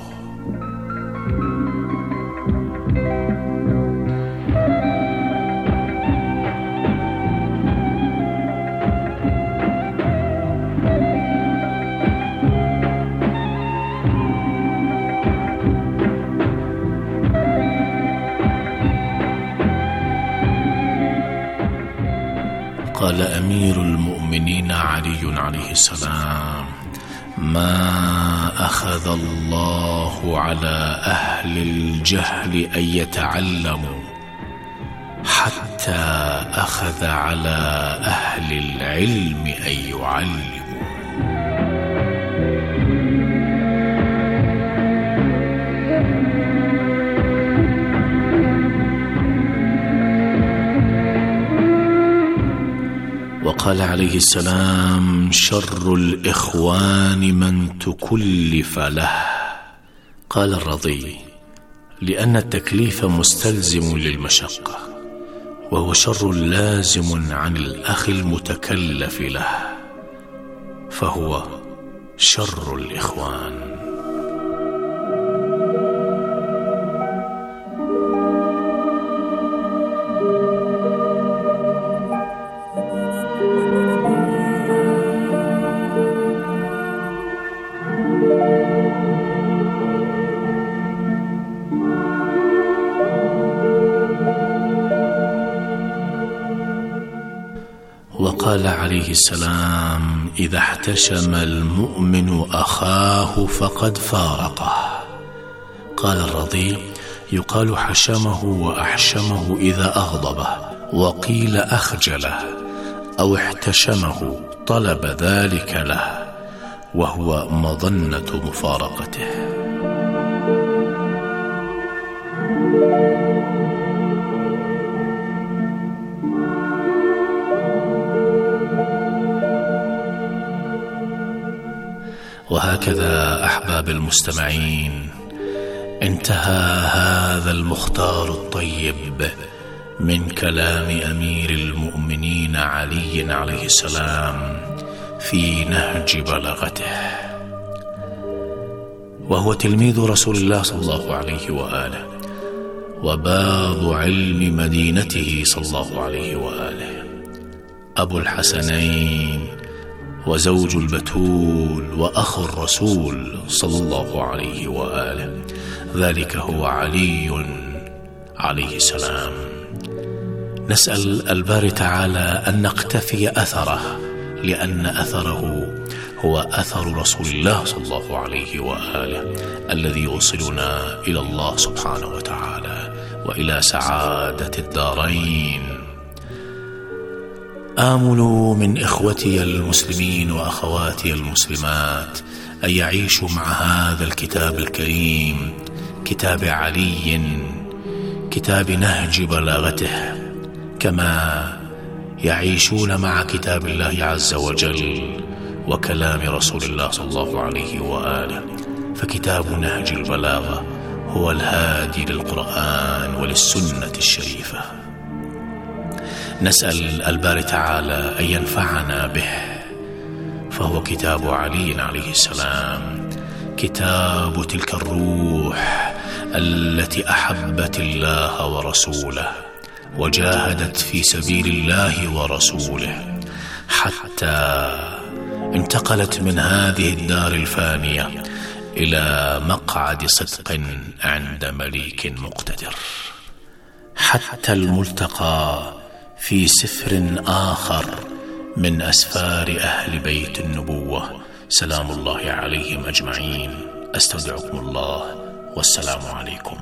قال أمير المؤمنين علي عليه السلام: ما أخذ الله على أهل الجهل أن يتعلموا حتى أخذ على أهل العلم أن يعلموا. وقال عليه السلام: شر الإخوان من تكلف له. قال الرضي: لأن التكليف مستلزم للمشقة، وهو شر لازم عن الأخ المتكلف له، فهو شر الإخوان. وقال عليه السلام: إذا احتشم المؤمن أخاه فقد فارقه. قال الرضي: يقال حشمه وأحشمه إذا أغضبه، وقيل أخجله أو احتشمه طلب ذلك له، وهو مظنة مفارقته. وهكذا أحباب المستمعين انتهى هذا المختار الطيب من كلام أمير المؤمنين علي عليه السلام في نهج بلاغته، وهو تلميذ رسول الله صلى الله عليه وآله، وباب علم مدينته صلى الله عليه وآله، أبو الحسنين وزوج البتول وأخ الرسول صلى الله عليه وآله، ذلك هو علي عليه السلام. نسأل الباري تعالى أن نقتفي أثره، لأن أثره هو أثر رسول الله صلى الله عليه وآله الذي يوصلنا إلى الله سبحانه وتعالى وإلى سعادة الدارين. آمل من إخوتي المسلمين وأخواتي المسلمات أن يعيشوا مع هذا الكتاب الكريم، كتاب علي، كتاب نهج بلاغته، كما يعيشون مع كتاب الله عز وجل وكلام رسول الله صلى الله عليه وآله. فكتاب نهج البلاغة هو الهادي للقرآن وللسنة الشريفة. نسأل الباري تعالى أن ينفعنا به، فهو كتاب علي عليه السلام، كتاب تلك الروح التي أحبت الله ورسوله وجاهدت في سبيل الله ورسوله حتى انتقلت من هذه الدار الفانية إلى مقعد صدق عند مليك مقتدر، حتى الملتقى في سفر آخر من أسفار أهل بيت النبوة سلام الله عليهم أجمعين. أستودعكم الله، والسلام عليكم.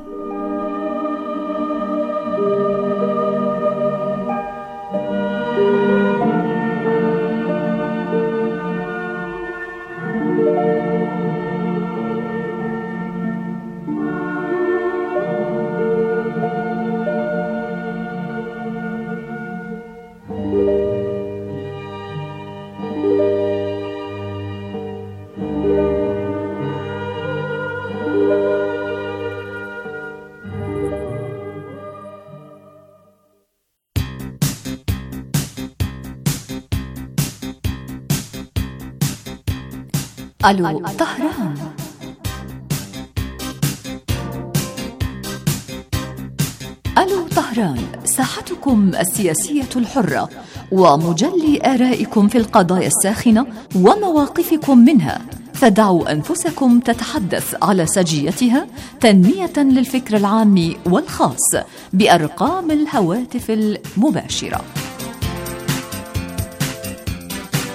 ألو طهران. ألو طهران، ساحتكم السياسية الحرة ومجلي آرائكم في القضايا الساخنة ومواقفكم منها، فدعوا أنفسكم تتحدث على سجيتها تنمية للفكر العام والخاص بأرقام الهواتف المباشرة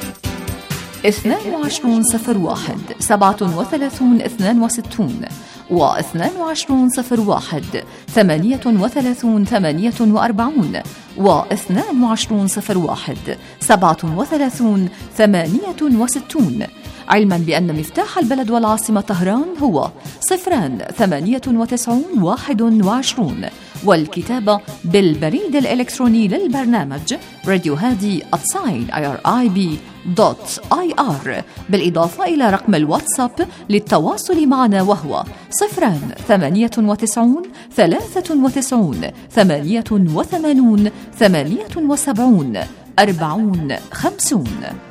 2201 37 62 و2201 38 48 و2201 37 68. علما بأن مفتاح البلد والعاصمة طهران هو 098 21، والكتابة بالبريد الإلكتروني للبرنامج radiohadi@irib.ir، بالإضافة إلى رقم الواتساب للتواصل معنا وهو 098 93 88 78 40 50.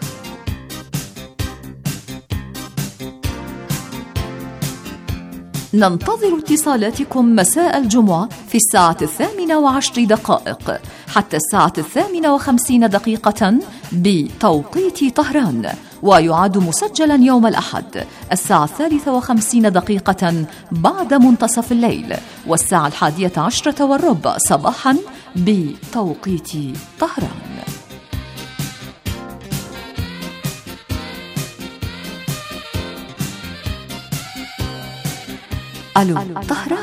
ننتظر اتصالاتكم مساء الجمعة في 18:10 حتى 18:50 بتوقيت طهران، ويعاد مسجلا يوم الأحد 53:50 بعد منتصف الليل، والساعة 11:10 صباحا بتوقيت طهران. ألو طهران.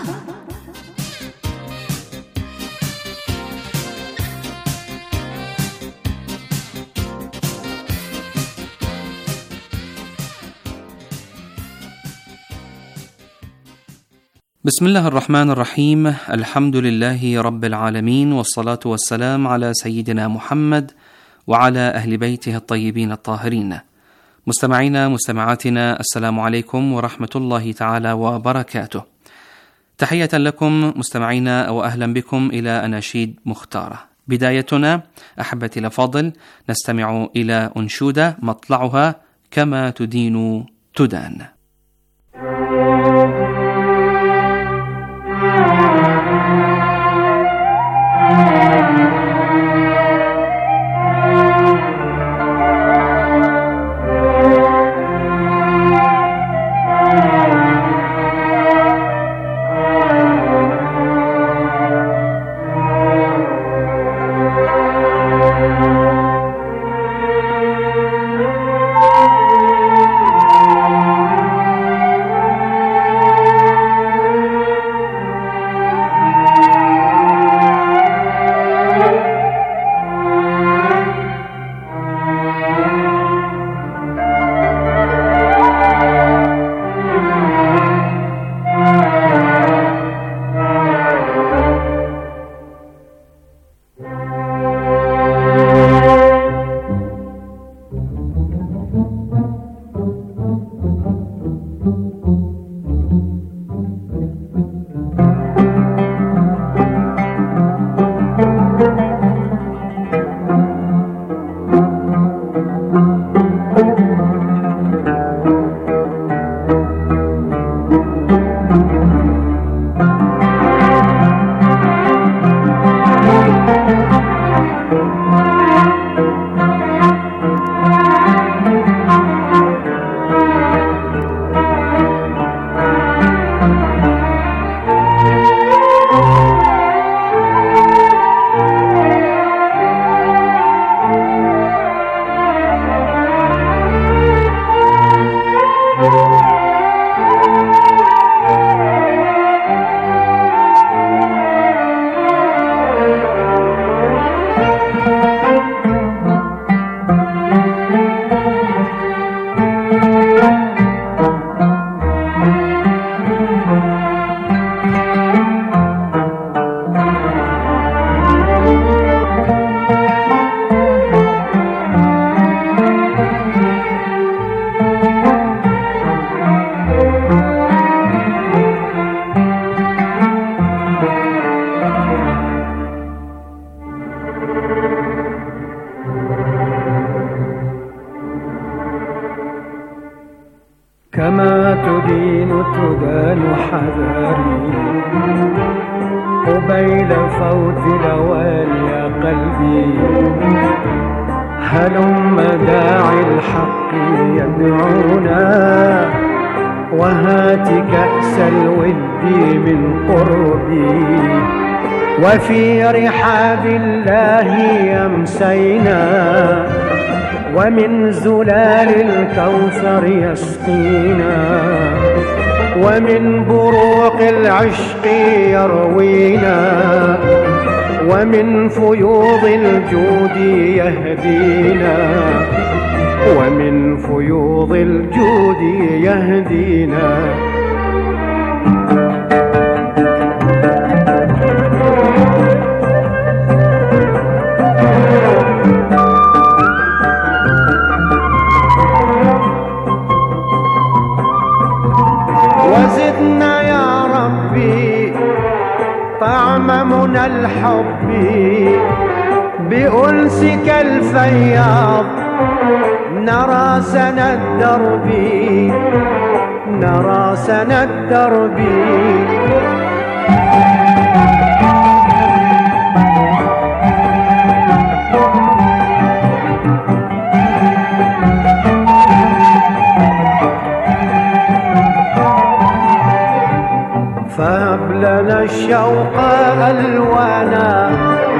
بسم الله الرحمن الرحيم. الحمد لله رب العالمين، والصلاة والسلام على سيدنا محمد وعلى أهل بيته الطيبين الطاهرين. مستمعينا مستمعاتنا، السلام عليكم ورحمة الله تعالى وبركاته. تحية لكم مستمعينا وأهلا بكم إلى أناشيد مختارة. بدايتنا أحبتي الأفاضل نستمع إلى أنشودة مطلعها كما تدين تدان. كما تدين تدان حذاري قبيل فوت لوالي قلبي. هلم داعي الحق يدعونا وهات كأس الود من قربي. وفي رحاب الله يمسينا ومن زلال الكوثر يسقينا. ومن بروق العشق يروينا، ومن فيوض الجود يهدينا، ومن فيوض الجود يهدينا. وزدنا يا ربي طعم منى الحب بأنسك الفياض، نرى سنى الدرب، نرى سنى الدرب. فهب لنا الشوق ألوانا،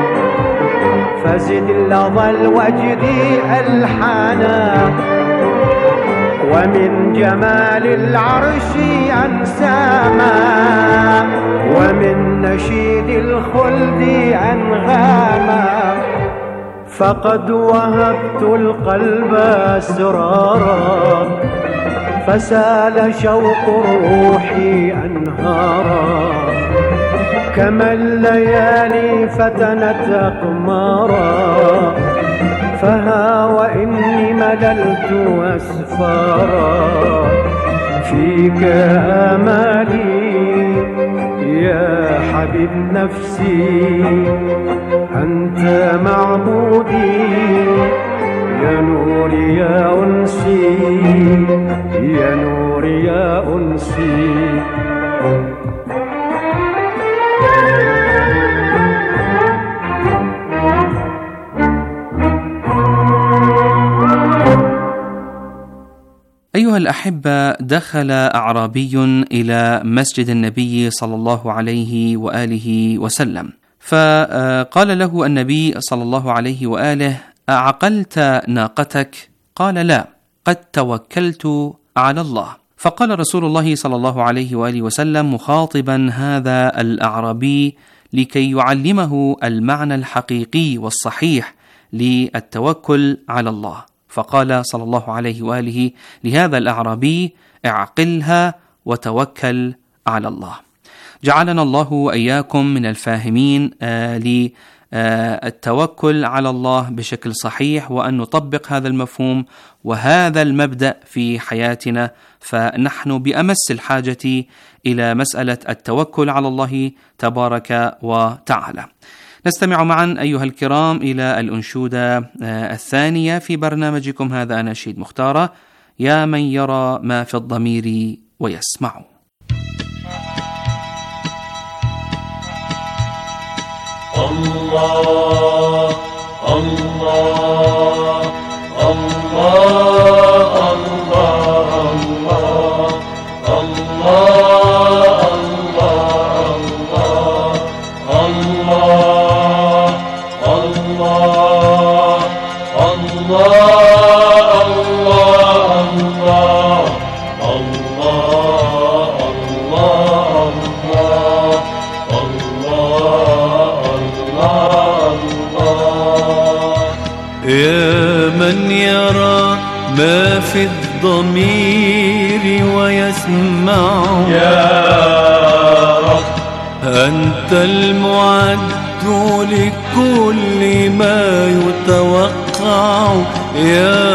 فزد لظى الوجد ألحانا، ومن جمال العرش أنساما، ومن نشيد الخلد أنغاما. فقد وهبت القلب أسرارا، فسال شوق الروح أنهارا، كما الليالي فتنت أقمارا. فها وإني مللت أسفارا، فيك آمالي يا حبيب نفسي، أنت معبودي يا نوري يا أنسي، يا نوري يا أنسي. أيها الأحبة، دخل أعرابي إلى مسجد النبي صلى الله عليه وآله وسلم، فقال له النبي صلى الله عليه وآله: أعقلت ناقتك؟ قال: لا، قد توكلت على الله. فقال رسول الله صلى الله عليه وآله وسلم مخاطبا هذا الأعرابي لكي يعلمه المعنى الحقيقي والصحيح للتوكل على الله، فقال صلى الله عليه وآله لهذا الأعرابي: اعقلها وتوكل على الله. جعلنا الله وإياكم من الفاهمين للتوكل على الله بشكل صحيح، وأن نطبق هذا المفهوم وهذا المبدأ في حياتنا، فنحن بأمس الحاجة إلى مسألة التوكل على الله تبارك وتعالى. نستمع معا أيها الكرام إلى الأنشودة الثانية في برنامجكم هذا أناشيد مختارة، يا من يرى ما في الضمير ويسمع. الله الله الله الله الله الله الله الله يا من يرى ما في الضمير ويسمع، يا رب أنت المعد لكل ما يتوقع، يا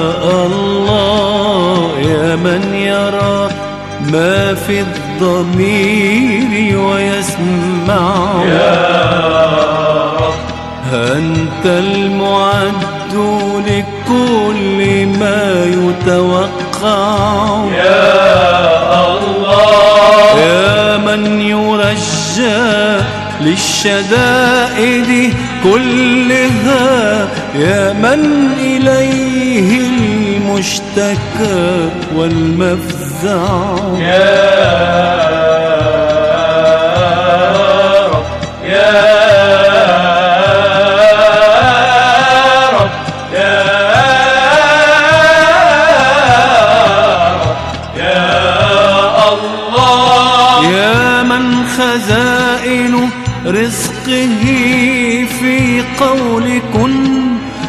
الله يا من يرى ما في الضمير ويسمع، يا رب أنت المعد لكل ما يتوقع، يا الله يا من يرجى للشدائد كلها، يا من إليه المشتكى والمفزع، يا رب يا الله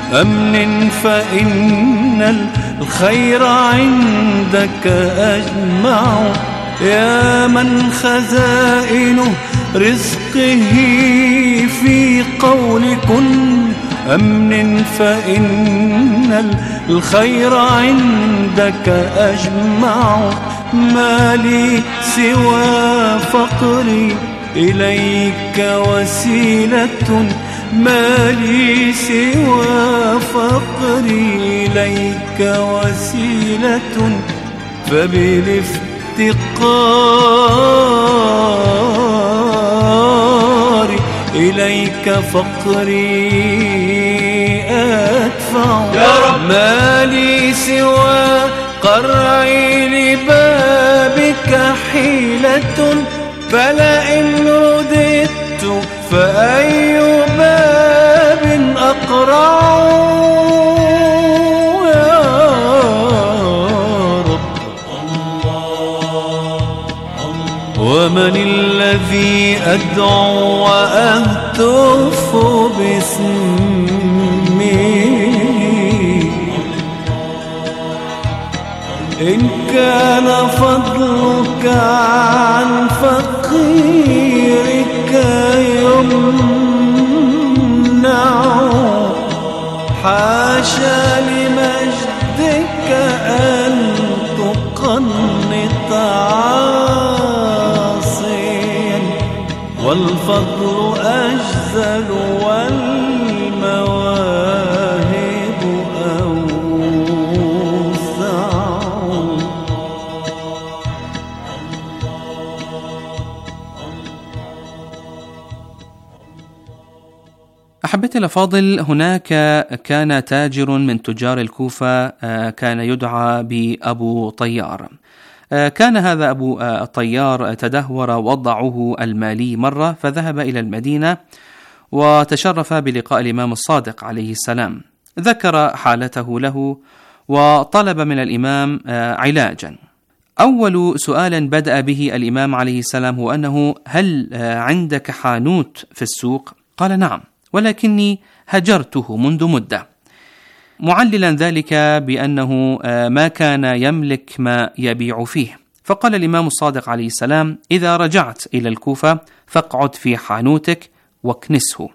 أمن فإن الخير عندك أجمع. يا من خزائن رزقه في قول كن، أمن فإن الخير عندك أجمع. ما لي سوى فقري إليك وسيلة، ما لي سوى فقري إليك وسيلة، فبالافتقار إليك فقري أدفع. يا رب ما لي سوى قرعي لبابك حيلة، فلئن رددت فأي باب أقرع. يا رب ومن الذي أدعو وأهتف باسمي، إن كان فضلك عن فقيرك يمنع. حاشا لمجدك أن تقنط عاصيا، والفضل أجزل والمواهب أوسع. أحبتي الأفاضل، هناك كان تاجر من تجار الكوفة كان يدعى بأبو طيار. كان هذا أبو الطيار تدهور وضعه المالي مرة، فذهب إلى المدينة وتشرف بلقاء الإمام الصادق عليه السلام. ذكر حالته له وطلب من الإمام علاجا. أول سؤال بدأ به الإمام عليه السلام هو أنه: هل عندك حانوت في السوق؟ قال: نعم، ولكني هجرته منذ مدة، معللا ذلك بأنه ما كان يملك ما يبيع فيه. فقال الإمام الصادق عليه السلام: إذا رجعت إلى الكوفة فاقعد في حانوتك واكنسه.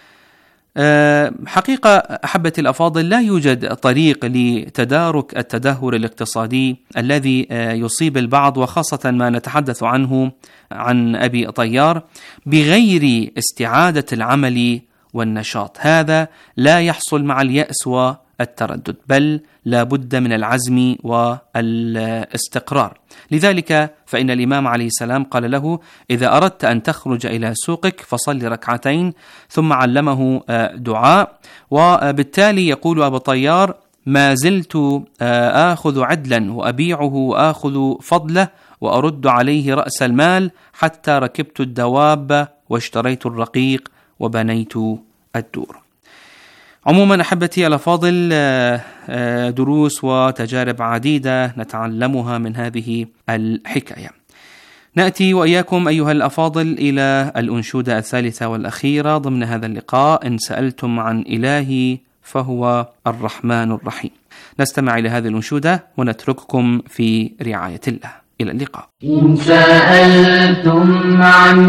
حقيقة أحبتي الأفاضل، لا يوجد طريق لتدارك التدهور الاقتصادي الذي يصيب البعض، وخاصة ما نتحدث عنه عن أبي طيار، بغير استعادة العمل والنشاط. هذا لا يحصل مع اليأس والتردد، بل لا بد من العزم والاستقرار. لذلك فإن الإمام عليه السلام قال له: إذا أردت أن تخرج إلى سوقك فصل ركعتين، ثم علمه دعاء. وبالتالي يقول أبو طيار: ما زلت آخذ عدلا وأبيعه وآخذ فضله وأرد عليه رأس المال، حتى ركبت الدواب واشتريت الرقيق وبنيت الدور. عموما أحبتي الأفاضل، دروس وتجارب عديدة نتعلمها من هذه الحكاية. نأتي وإياكم أيها الأفاضل إلى الأنشودة الثالثة والأخيرة ضمن هذا اللقاء: إن سألتم عن إلهي فهو الرحمن الرحيم. نستمع إلى هذه الأنشودة ونترككم في رعاية الله. إلى اللقاء. إن سألتم عن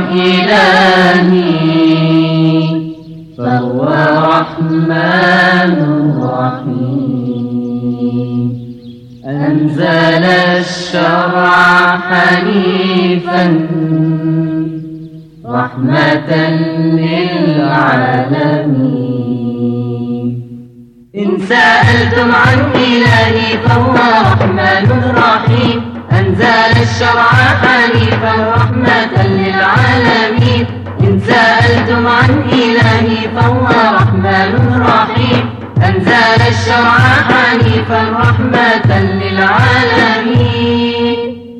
إلهي فهو رحمن رحيم، أنزل الشرع حنيفا رحمة للعالمين. إن سألتم عن إلهي فهو رحمن رحيم، أنزل الشرع حنيفا رحمة للعالمين. إن سألتم عن إلهي فهو رحمن رحيم، أنزل الشرع حنيفا رحمة للعالمين.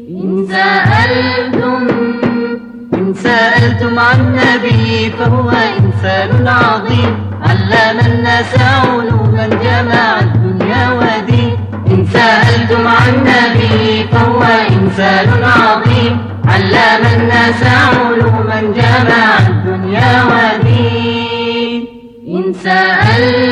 إن سألتم عن نبي فهو إنسان عظيم، علم الناس علوما جمع الدنيا ودين. إن سألتم عن نبي فهو إنسان عظيم، علم الناس علوما جمع الدنيا ودين. إن سألتم